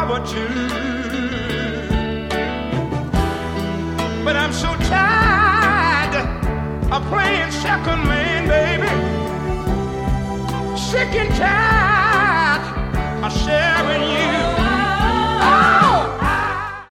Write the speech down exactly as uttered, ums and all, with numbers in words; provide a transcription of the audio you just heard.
power too. But I'm so tired of playing second man, baby. Sick and tired